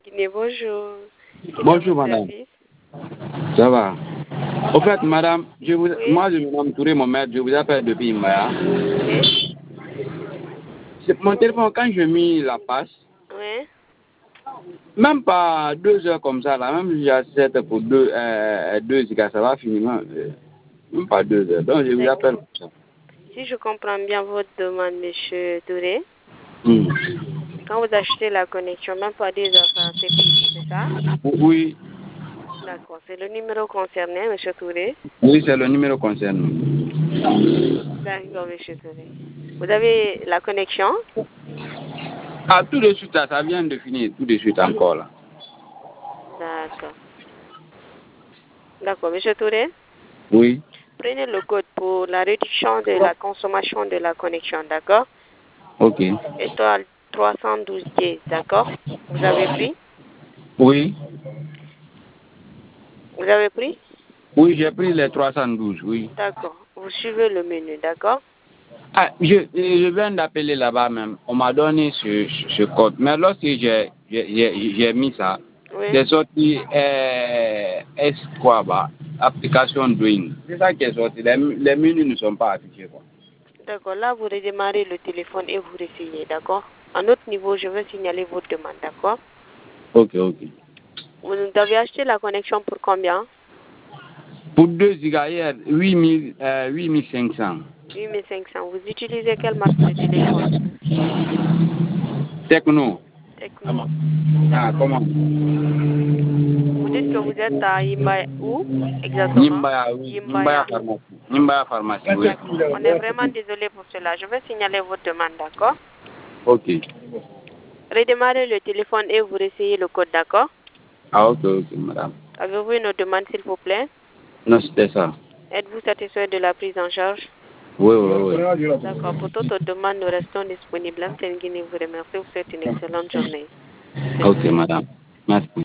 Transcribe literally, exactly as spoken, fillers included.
Guinée, bonjour. Bonjour, madame. Service. Ça va. Au fait, madame, je vous, Oui. moi, je me nomme Touré Mohamed, je vous appelle depuis Mbaya. Oui. C'est mon téléphone, quand je mis la passe, Oui. même pas deux heures comme ça, là, même si j'achète pour deux, euh, deux gigas, ça va finir, même, euh, même pas deux heures. Donc, je vous D'accord. appelle pour ça. Si je comprends bien votre demande, monsieur Touré, Hmm. quand vous achetez la connexion, même pas deux heures, ça c'est fini, c'est ça? Oui, D'accord. C'est le numéro concerné, monsieur Touré. oui, c'est le numéro concerné. D'accord, monsieur Touré. Vous avez la connexion? Ah, tout de suite, là, ça vient de finir, tout de suite encore, là. D'accord. D'accord, monsieur Touré. Oui, Prenez le code pour la réduction de la consommation de la connexion, d'accord? ok. Étoile trois cent douze dièse, d'accord? Vous avez pris? Oui, Vous avez pris? oui, j'ai pris les trois cent douze, oui. D'accord. Vous suivez le menu, d'accord? Ah, je, je viens d'appeler là-bas même. On m'a donné ce, ce, ce code. Mais lorsque j'ai j'ai- j'ai mis ça, Oui. c'est sorti euh, S quoi bah, application Doing. C'est ça qui est sorti. Les, les menus ne sont pas affichés. Quoi. D'accord. Là, vous redémarrez le téléphone et vous réessayez, d'accord? À notre niveau, je vais signaler votre demande, d'accord? Ok, ok. Vous avez acheté la connexion pour combien? Pour deux gigahertz, huit mille, euh, huit mille cinq cents. huit mille cinq cents. Vous utilisez quelle marque de téléphone? Techno. Techno. Ah, D'accord. comment Vous dites que vous êtes à Imbaya. Où exactement? Nimbaya, oui. Nimbaya Imbaya. pharmacie. Nimbaya pharmacie, oui. D'accord. On est vraiment désolé pour cela. Je vais signaler votre demande, d'accord? Ok. Redémarrez le téléphone et vous réessayez le code, d'accord? Ah, ok, ok, madame. Avez-vous une autre demande, s'il vous plaît? Non, c'était ça. Êtes-vous satisfait de la prise en charge? Oui, oui, oui. D'accord. Pour toute autre demande, nous restons disponibles. M T N Guinée vous remercie. Vous souhaite une excellente journée. Ok, madame. Merci.